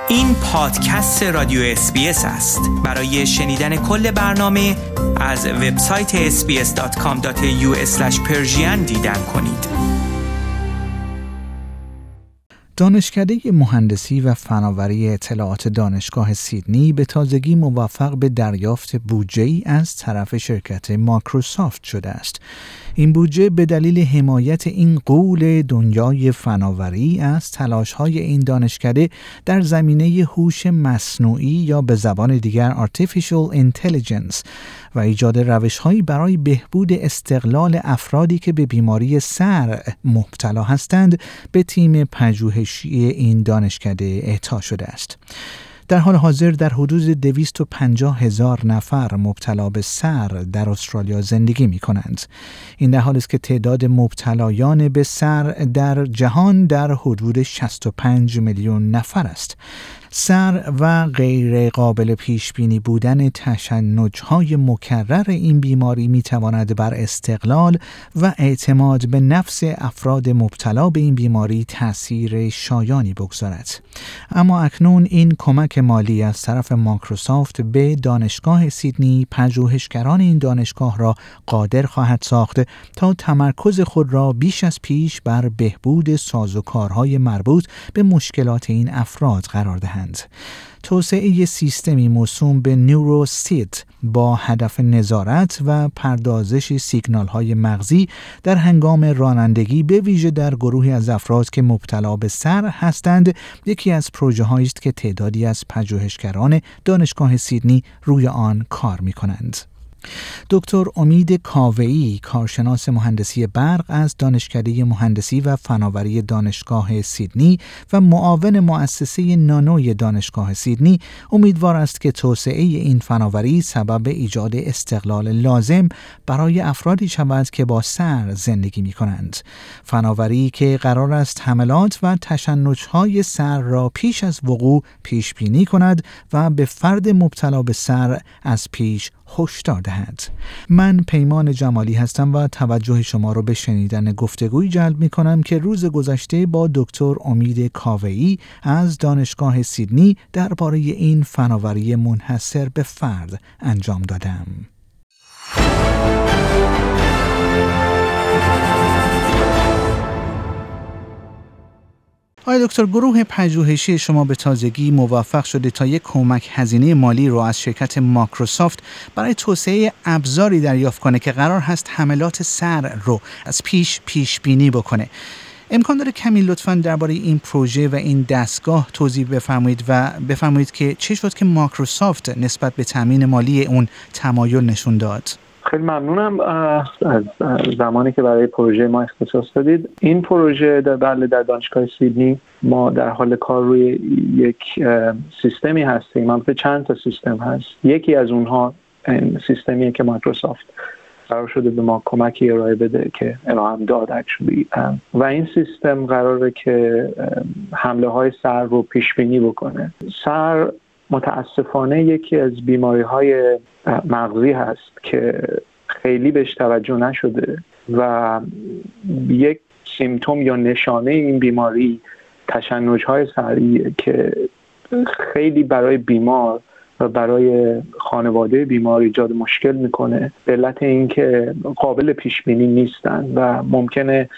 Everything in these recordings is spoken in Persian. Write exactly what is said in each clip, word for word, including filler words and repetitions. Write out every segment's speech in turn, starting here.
این پادکست رادیو اس بی اس است. برای شنیدن کل برنامه از وبسایت اس بی اس دات کام دات ای یو اسلش پرشین دیدن کنید. دانشکده مهندسی و فناوری اطلاعات دانشگاه سیدنی به تازگی موفق به دریافت بودجه‌ای از طرف شرکت مایکروسافت شده است. این بودجه به دلیل حمایت این غول دنیای فناوری از تلاش‌های این دانشکده در زمینه هوش مصنوعی یا به زبان دیگر Artificial Intelligence و ایجاد روش‌هایی برای بهبود استقلال افرادی که به بیماری سر مبتلا هستند به تیم پژوهشی این دانشکده اعطا شده است. در حال حاضر در حدود دویست و پنجاه هزار نفر مبتلا به سر در استرالیا زندگی می کنند. این در حالی است که تعداد مبتلایان به سر در جهان در حدود شصت و پنج میلیون نفر است. سر و غیر قابل پیش بینی بودن تشنج‌های مکرر این بیماری می‌تواند بر استقلال و اعتماد به نفس افراد مبتلا به این بیماری تأثیر شایانی بگذارد. اما اکنون این کمک مالی از طرف مایکروسافت به دانشگاه سیدنی پژوهشگران این دانشگاه را قادر خواهد ساخت تا تمرکز خود را بیش از پیش بر بهبود سازوکارهای مربوط به مشکلات این افراد قرار دهند. توسعه سیستمی موسوم به نوروسیت با هدف نظارت و پردازش سیگنال‌های مغزی در هنگام رانندگی به ویژه در گروهی از افراد که مبتلا به سر هستند یکی از پروژه‌هایی است که تعدادی از پژوهشگران دانشگاه سیدنی روی آن کار می‌کنند. دکتر امید کاوه‌ای کارشناس مهندسی برق از دانشکده مهندسی و فناوری دانشگاه سیدنی و معاون مؤسسه نانوی دانشگاه سیدنی امیدوار است که توسعه این فناوری سبب ایجاد استقلال لازم برای افرادی شود که با سر زندگی می کنند. فناوری که قرار است حملات و تشنج‌های سر را پیش از وقوع پیش بینی کند و به فرد مبتلا به سر از پیش هشدار دهد. من پیمان جمالی هستم و توجه شما را به شنیدن گفتگویی جلب می کنم که روز گذشته با دکتر امید کاوه‌ای از دانشگاه سیدنی درباره این فناوری منحصر به فرد انجام دادم. آقای دکتر، گروه پژوهشی شما به تازگی موفق شده تا یک کمک هزینه مالی رو از شرکت مایکروسافت برای توسعه ابزاری دریافت کنه که قرار هست حملات سر رو از پیش پیش بینی بکنه. امکان داره کمی لطفاً درباره این پروژه و این دستگاه توضیح بفرمایید و بفرمایید که چه شد که مایکروسافت نسبت به تامین مالی اون تمایل نشون داد؟ خیلی ممنونم از زمانی که برای پروژه ما اختصاص دادید. این پروژه در بله در دانشگاه سیدنی ما در حال کار روی یک سیستمی هستیم. البته چند تا سیستم هست. یکی از اونها این سیستمیه که مایکروسافت قرار شده به ما کمکی ارائه بده که ارائه هم داد اکچولی و این سیستم قراره که حمله های سر رو پیش بینی بکنه. سر متاسفانه یکی از بیماری‌های مغزی هست که خیلی بهش توجه نشده و یک سیمتوم یا نشانه این بیماری تشنج‌های سریه که خیلی برای بیمار و برای خانواده بیمار ایجاد مشکل میکنه به علت اینکه قابل پیش بینی نیستن و ممکنه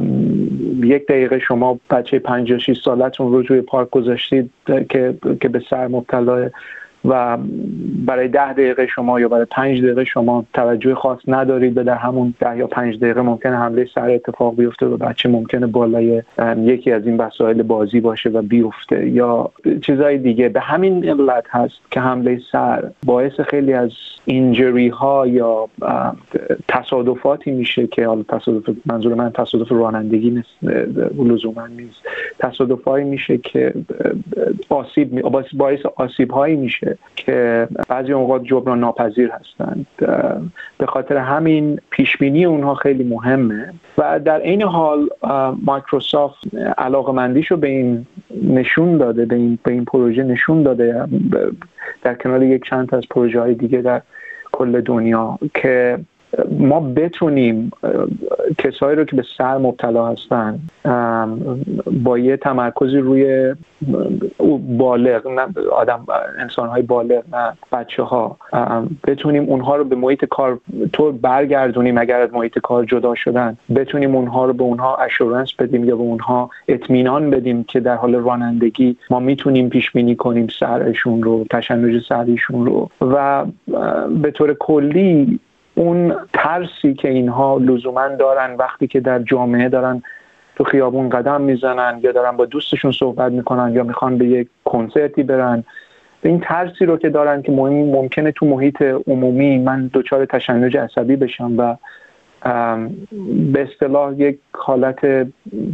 یک دقیقه شما بچه پنجاه و شش سالتون رو توی پارک گذاشتید که که به سر مبتلا و برای ده دقیقه شما یا برای پنج دقیقه شما توجه خاص ندارید و در همون ده یا پنج دقیقه ممکنه حمله سر اتفاق بیفته و بچه ممکنه بالای یکی از این وسایل بازی باشه و بیفته یا چیزای دیگه. به همین علت هست که حمله سر باعث خیلی از اینجری ها یا تصادفاتی میشه که حالا تصادف منظور من تصادف رانندگی نیست، لزوما نیست، تصادفایی میشه که آسیب باعث آسیب هایی میشه که بعضی اوقات جبران ناپذیر هستند. به خاطر همین پیشبینی اونها خیلی مهمه و در این حال مایکروسافت علاقه‌مندیشو به این نشون داده، به این به این پروژه نشون داده در کنار یک چند تا از پروژه‌های دیگه در کل دنیا که ما بتونیم کسایی رو که به سر مبتلا هستن با یه تمرکزی روی بالغ، نه آدم انسان‌های بالغ نه بچه‌ها، بتونیم اونها رو به محیط کار طور برگردونیم اگر از محیط کار جدا شدن، بتونیم اونها رو به اونها اشورنس بدیم یا به اونها اطمینان بدیم که در حال رانندگی ما میتونیم پیش بینی کنیم سرشون رو، تشنج سریشون رو، و به طور کلی اون ترسی که اینها لزوماً دارن وقتی که در جامعه دارن تو خیابون قدم میزنن یا دارن با دوستشون صحبت میکنن یا میخوان به یک کنسرتی برن، این ترسی رو که دارن که ممکنه تو محیط عمومی من دچار تشنج عصبی بشم و به اصطلاح یک حالت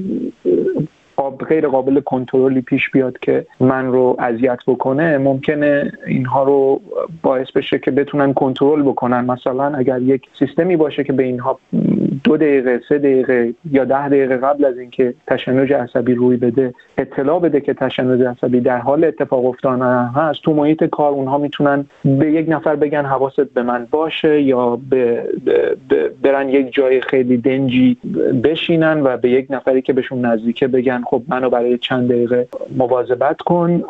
غیر قابل کنترلی پیش بیاد که من رو اذیت بکنه، ممکنه اینها رو باعث بشه که بتونن کنترل بکنن. مثلا اگر یک سیستمی باشه که به اینها دو دقیقه، سه دقیقه یا ده دقیقه قبل از اینکه تشنج عصبی روی بده اطلاع بده که تشنج عصبی در حال اتفاق افتادن هست، تو محیط کار اونها میتونن به یک نفر بگن حواست به من باشه، یا به برن یک جای خیلی دنجی بشینن و به یک نفری که بهشون نزدیکه بگن خب منو برای چند دقیقه مواظبت کن.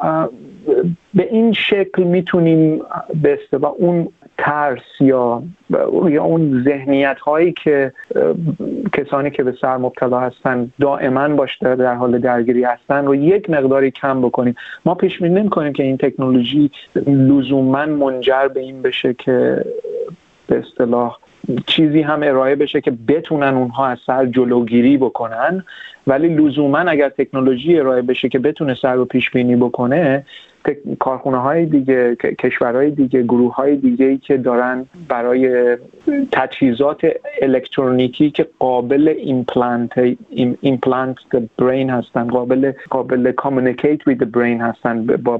به این شکل میتونیم به اصطلاح اون ترس یا یا اون ذهنیت هایی که کسانی که به سر مبتلا هستن دائما باش در حال درگیری هستن رو یک مقداری کم بکنیم. ما پیش بینی نمی‌کنیم که این تکنولوژی لزوما منجر به این بشه که به اصطلاح چیزی هم ارائه بشه که بتونن اونها از سر جلوگیری بکنن، ولی لزوما اگر تکنولوژی ارائه بشه که بتونه سر رو پیش بینی بکنه، کارخونه های دیگه، کشورهای دیگه، گروه های دیگه‌ای که دارن برای تجهیزات الکترونیکی که قابل ایمپلنت ایمپلنت برین هستن، قابل قابل کامیونیکیت وید برین هستن، با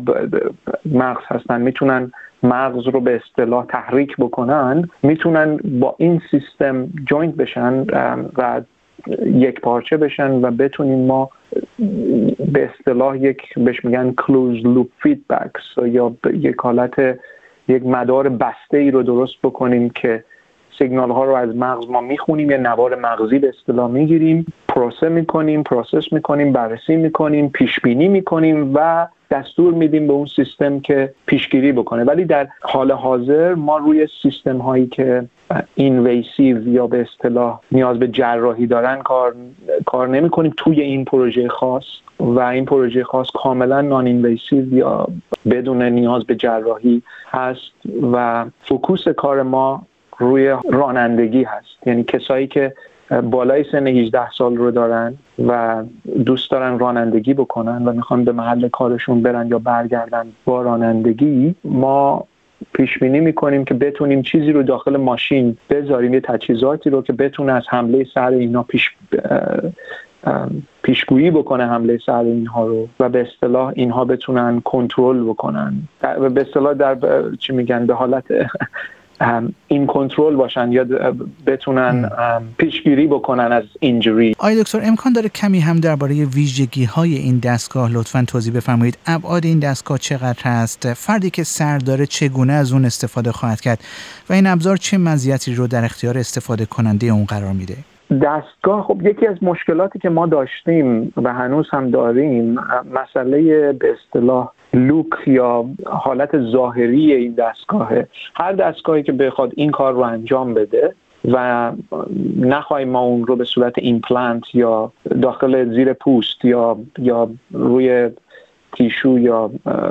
مغز هستن، میتونن مغز رو به اصطلاح تحریک بکنن، میتونن با این سیستم جوینت بشن و یک پارچه بشن و بتونیم ما به اصطلاح یک بهش میگن closed loop feedbacks یا یک حالت یک مدار بسته ای رو درست بکنیم که سیگنال ها رو از مغز ما میخونیم، یه نوار مغزی به اصطلاح میگیریم، پروسه میکنیم، پروسس میکنیم، بررسی میکنیم، پیش بینی میکنیم و دستور میدیم به اون سیستم که پیشگیری بکنه. ولی در حال حاضر ما روی سیستم هایی که اینویسیو یا به اصطلاح نیاز به جراحی دارن کار کار نمی کنیم توی این پروژه خاص، و این پروژه خاص کاملا نان اینویسیو یا بدون نیاز به جراحی هست و فوکوس کار ما روی رانندگی هست. یعنی کسایی که بالای سن هجده سال رو دارن و دوست دارن رانندگی بکنن و میخوان به محل کارشون برن یا برگردن با رانندگی، ما پیش بینی میکنیم که بتونیم چیزی رو داخل ماشین بذاریم، یه تجهیزاتی رو که بتونه از حمله سر اینا پیش پیشگویی بکنه حمله سر اینها رو و به اصطلاح اینها بتونن کنترل بکنن و به اصطلاح در چی میگن به حالت این کنترل باشن یا بتونن پیشگیری بکنن از اینجوری. آقای دکتر امکان داره کمی هم درباره ویژگی های این دستگاه لطفاً توضیح بفرمایید؟ ابعاد این دستگاه چقدر هست؟ فردی که سر داره چگونه از اون استفاده خواهد کرد و این ابزار چه مزیتی رو در اختیار استفاده کننده اون قرار میده؟ دستگاه خب یکی از مشکلاتی که ما داشتیم و هنوز هم داریم مسئله به اصطلاح لوک یا حالت ظاهری این دستگاهه. هر دستگاهی که بخواد این کار رو انجام بده و نخواهیم ما اون رو به صورت ایمپلنت یا داخل زیر پوست یا یا روی تیشو یا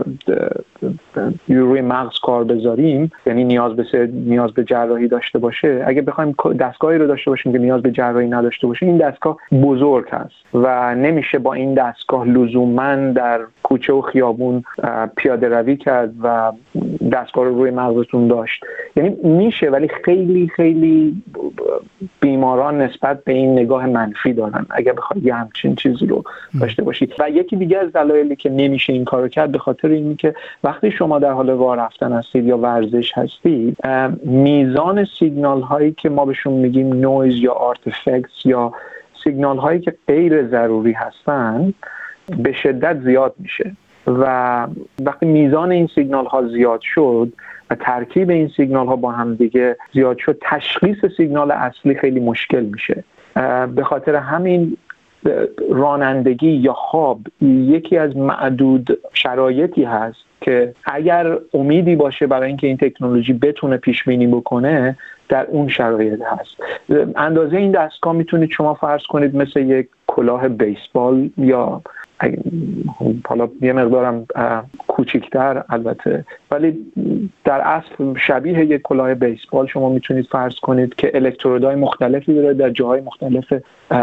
روی مغز کار بذاریم، یعنی نیاز به نیاز به جراحی داشته باشه، اگه بخوایم دستگاهی رو داشته باشیم که نیاز به جراحی نداشته باشه، این دستگاه بزرگ هست و نمیشه با این دستگاه لزوما در کوچه و خیابون پیاده روی کرد و دستگاه رو روی مغزتون داشت. یعنی میشه، ولی خیلی خیلی بیماران نسبت به این نگاه منفی دارن اگه بخواد یه همچین چیزی رو داشته باشید. و یکی دیگه از دلایلی که نمیشه این کارو کرد به خاطر اینه که وقتی شما در حال راه رفتن هستید یا ورزش هستید، میزان سیگنال هایی که ما بهشون میگیم نویز یا آرتفکتس یا سیگنال هایی که غیر ضروری هستن به شدت زیاد میشه و وقتی میزان این سیگنال ها زیاد شد و ترکیب این سیگنال ها با هم دیگه زیاد شد، تشخیص سیگنال اصلی خیلی مشکل میشه. به خاطر همین رانندگی یا خواب یکی از معدود شرایطی هست که اگر امیدی باشه برای اینکه این تکنولوژی بتونه پیش بینی بکنه، در اون شرایط هست. اندازه این دستگاه میتونید شما فرض کنید مثل یک کلاه بیسبال یا حالا یه مقدارم کوچیک‌تر البته، ولی در اصل شبیه یک کلاه بیسبال شما میتونید فرض کنید که الکترودهای مختلفی داره، در جاهای مختلف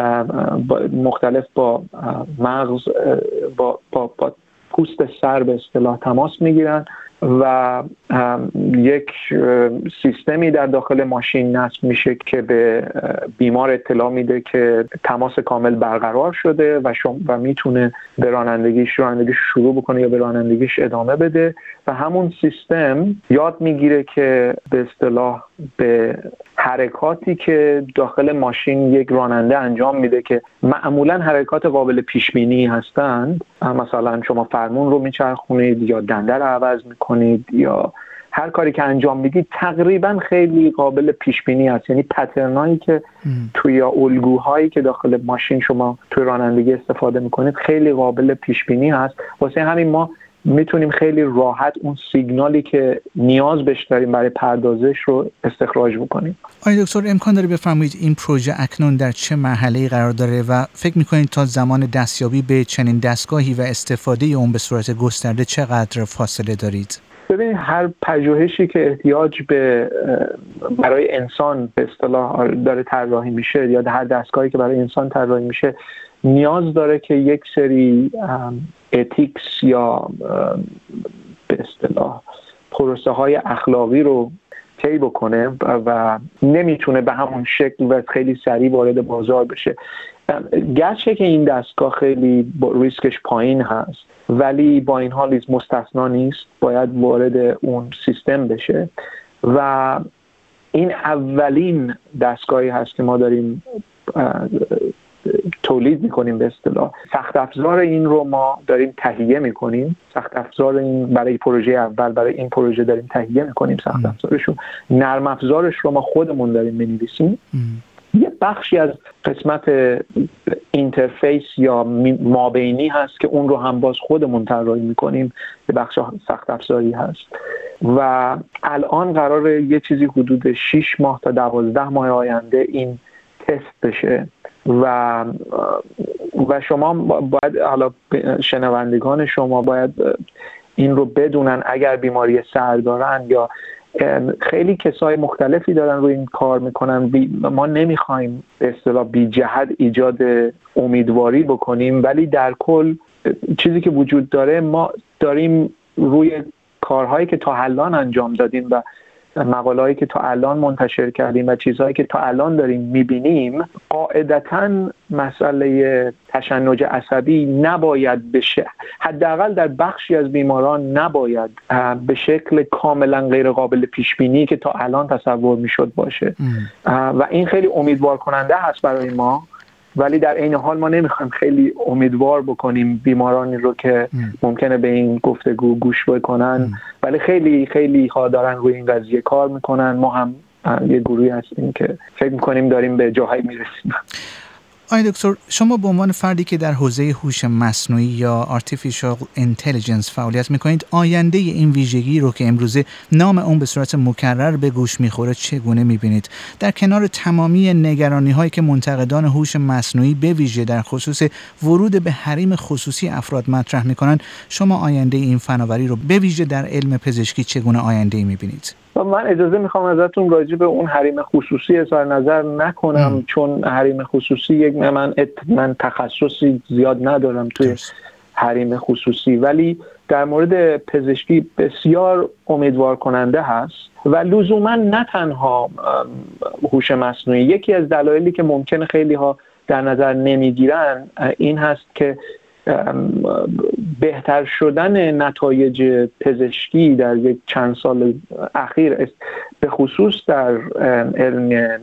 مختلف با مغز با, با, با پوست سر به اصطلاح تماس میگیرن و یک سیستمی در داخل ماشین نصب میشه که به بیمار اطلاع میده که تماس کامل برقرار شده و شما و میتونه به رانندگیش رانندگیش شروع بکنه یا به رانندگیش ادامه بده و همون سیستم یاد میگیره که به اصطلاح به حرکاتی که داخل ماشین یک راننده انجام میده که معمولا حرکات قابل پیش بینی هستند، مثلا شما فرمون رو میچرخونید یا دنده رو عوض میکنید یا هر کاری که انجام میدید تقریبا خیلی قابل پیش بینی است. یعنی پترنایی که توی یا الگوهایی که داخل ماشین شما توی رانندگی استفاده میکنید خیلی قابل پیش بینی هست. واسه همین ما میتونیم خیلی راحت اون سیگنالی که نیاز بهش داریم برای پردازش رو استخراج بکنیم. آقای دکتر امکان داره بفرمایید این پروژه اکنون در چه مرحله‌ای قرار داره و فکر میکنید تا زمان دستیابی به چنین دستگاهی و استفاده اون به صورت گسترده چقدر فاصله دارید؟ ببینید هر پژوهشی که احتیاج به برای انسان به اصطلاح داره طراحی میشه یا هر دستگاهی که برای انسان طراحی میشه نیاز داره که یک سری اتیکس یا به اصطلاح پروسه های اخلاقی رو طی بکنه و نمیتونه به همون شکل و خیلی سریع وارد بازار بشه. گرچه که این دستگاه خیلی ریسکش پایین هست ولی با این حال مستثنا نیست، باید وارد اون سیستم بشه و این اولین دستگاهی هست که ما داریم تولید میکنیم. به اصطلاح سخت افزار این رو ما داریم تهیه میکنیم. سخت افزار این برای پروژه اول برای این پروژه داریم تهیه میکنیم. سخت افزارش رو، نرم افزارش رو ما خودمون داریم می‌نویسیم. یه بخشی از قسمت اینترفیس یا مابینی هست که اون رو هم باز خودمون طراحی میکنیم، یه بخش سخت افزاری هست و الان قراره یه چیزی حدود شش ماه تا دوازده ماه آینده این تست بشه و و شما باید، حالا شنوندگان شما باید این رو بدونن اگر بیماری سر دارن یا خیلی کسای مختلفی دارن روی این کار میکنن. ما نمیخوایم به اصطلاح بی جهت ایجاد امیدواری بکنیم، ولی در کل چیزی که وجود داره ما داریم روی کارهایی که تا الان انجام دادیم و مقاله‌ای که تا الان منتشر کردیم و چیزهایی که تا الان داریم میبینیم، قاعدتاً مسئله تشنج عصبی نباید بشه، حداقل در بخشی از بیماران نباید به شکل کاملا غیر قابل پیش بینی که تا الان تصور میشد باشه ام. و این خیلی امیدوار کننده هست برای ما، ولی در عین حال ما نمیخوایم خیلی امیدوار بکنیم بیمارانی رو که ام. ممکنه به این گفتگو گوش بکنن ام. ولی خیلی خیلی ها دارن روی این قضیه کار میکنن. ما هم یه گروهی هستیم که فکر میکنیم داریم به جاهایی میرسیم. آقای دکتر، شما به عنوان فردی که در حوزه هوش مصنوعی یا Artificial Intelligence فعالیت میکنید، آینده این ویژگی رو که امروزه نام اون به صورت مکرر به گوش میخوره چگونه میبینید؟ در کنار تمامی نگرانی هایی که منتقدان هوش مصنوعی به ویژه در خصوص ورود به حریم خصوصی افراد مطرح میکنن، شما آینده این فناوری رو به ویژه در علم پزشکی چگونه آینده میبینید؟ من اجازه میخوام ازتون راجع به اون حریم خصوصی اظهار نظر نکنم ام. چون حریم خصوصی یک من من تخصصی زیاد ندارم توی درست. حریم خصوصی، ولی در مورد پزشکی بسیار امیدوار کننده هست و لزوما نه تنها هوش مصنوعی. یکی از دلایلی که ممکنه خیلی ها در نظر نمیگیرن این هست که بهتر شدن نتایج پزشکی در یک چند سال اخیر به خصوص در علم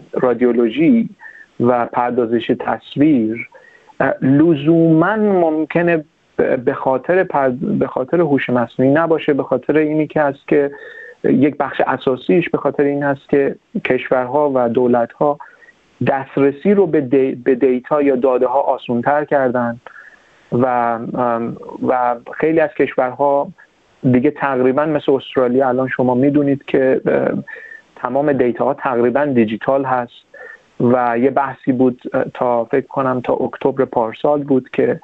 رادیولوژی و پردازش تصویر لزوماً ممکنه به خاطر به خاطر هوش مصنوعی نباشه، به خاطر اینی که هست که یک بخش اساسیش به خاطر این هست که کشورها و دولت‌ها دسترسی رو به, دی، به دیتا یا داده ها آسان‌تر کردن و و خیلی از کشورها دیگه تقریبا مثل استرالیا الان شما میدونید که تمام دیتا ها تقریبا دیجیتال هست و یه بحثی بود تا فکر کنم تا اکتبر پارسال بود که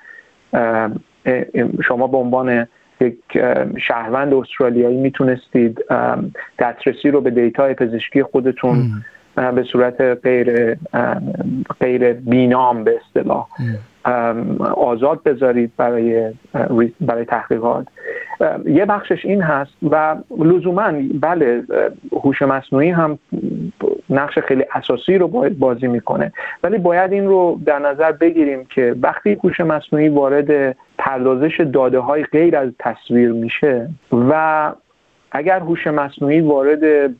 شما به عنوان یک شهروند استرالیایی میتونستید دسترسی رو به دیتای پزشکی خودتون ام. به صورت غیر غیر بینام به اصطلاح آزاد بذارید برای برای تحقیقات. یه بخشش این هست و لزوما بله هوش مصنوعی هم نقش خیلی اساسی رو باید بازی میکنه، ولی باید این رو در نظر بگیریم که وقتی هوش مصنوعی وارد پردازش داده های غیر از تصویر میشه و اگر هوش مصنوعی وارد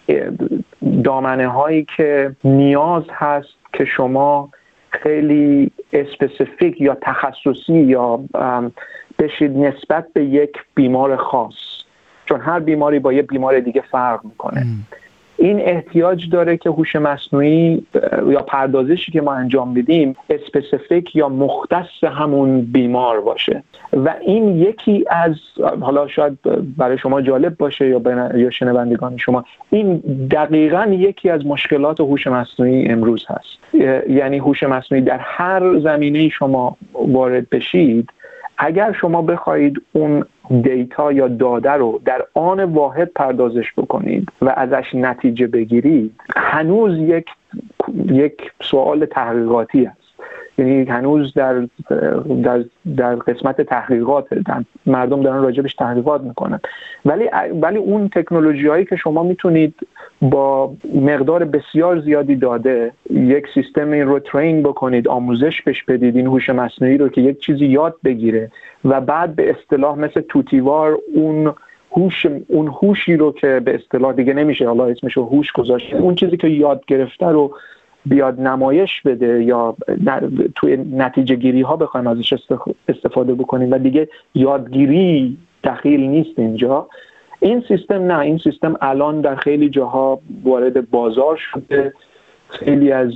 دامنه هایی که نیاز هست که شما خیلی اسپسیفیک یا تخصصی یا بشید نسبت به یک بیمار خاص، چون هر بیماری با یک بیمار دیگه فرق میکنه ام. این احتیاج داره که هوش مصنوعی یا پردازشی که ما انجام بدیم اسپسیفیک یا مختص همون بیمار باشه و این یکی از، حالا شاید برای شما جالب باشه یا بین... یا شنوندگان شما، این دقیقاً یکی از مشکلات هوش مصنوعی امروز هست. یعنی هوش مصنوعی در هر زمینه شما وارد بشید، اگر شما بخواید اون دیتا یا داده رو در آن واحد پردازش بکنید و ازش نتیجه بگیرید، هنوز یک یک سوال تحقیقاتی است. یعنی هنوز در در در قسمت تحقیقات مردم دارن راجبش تحقیقات میکنن، ولی ولی اون تکنولوژیایی که شما میتونید با مقدار بسیار زیادی داده یک سیستمی رو ترین بکنید، آموزش بهش بدید، این هوش مصنوعی رو که یک چیزی یاد بگیره و بعد به اصطلاح مثل توتیوار اون هوش اون هوشی رو که به اصطلاح دیگه نمیشه حالا اسمش رو هوش گذاشت، اون چیزی که یاد گرفته رو بیاد نمایش بده یا توی نتیجه گیری ها بخوایم ازش استفاده بکنیم و دیگه یادگیری دخیل نیست اینجا. این سیستم نه، این سیستم الان در خیلی جاها وارد بازار شده. خیلی از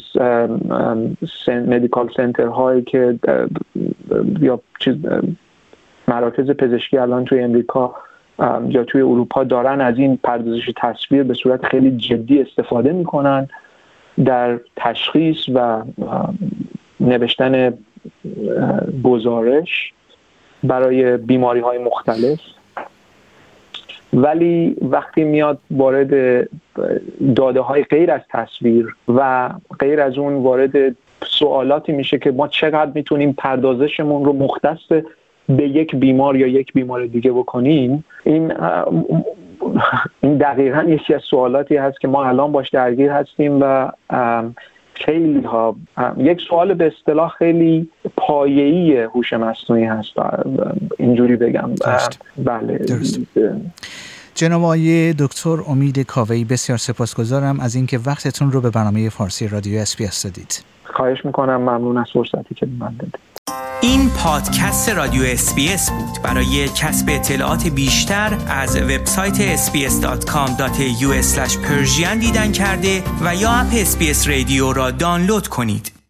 مدیکال سنتر هایی که یا چیز مراکز پزشکی الان توی امریکا یا توی اروپا دارن از این پردازش تصویر به صورت خیلی جدی استفاده میکنن در تشخیص و نوشتن گزارش برای بیماری های مختلف. ولی وقتی میاد وارد داده های غیر از تصویر و غیر از اون وارد سوالاتی میشه که ما چقدر میتونیم پردازشمون رو مختص به یک بیمار یا یک بیمار دیگه بکنیم، این این دقیقاً یکی از سوالاتی هست که ما الان باش درگیر هستیم و خیلی ها یک سوال به اصطلاح خیلی پایه‌ای هوش مصنوعی هست، اینجوری بگم. درست. بله درست. جناب آقای دکتر امید کاوه‌ای، بسیار سپاسگزارم از اینکه وقتتون رو به برنامه فارسی رادیو اس بی اس دادید. خواهش میکنم، ممنون از فرصتی که من دادید. این پادکست رادیو اس بی اس بود. برای کسب اطلاعات بیشتر از وبسایت اس بی اس دات کام دات ای یو اسلش پرژین دیدن کرده و یا اپ اس بی اس رادیو را دانلود کنید.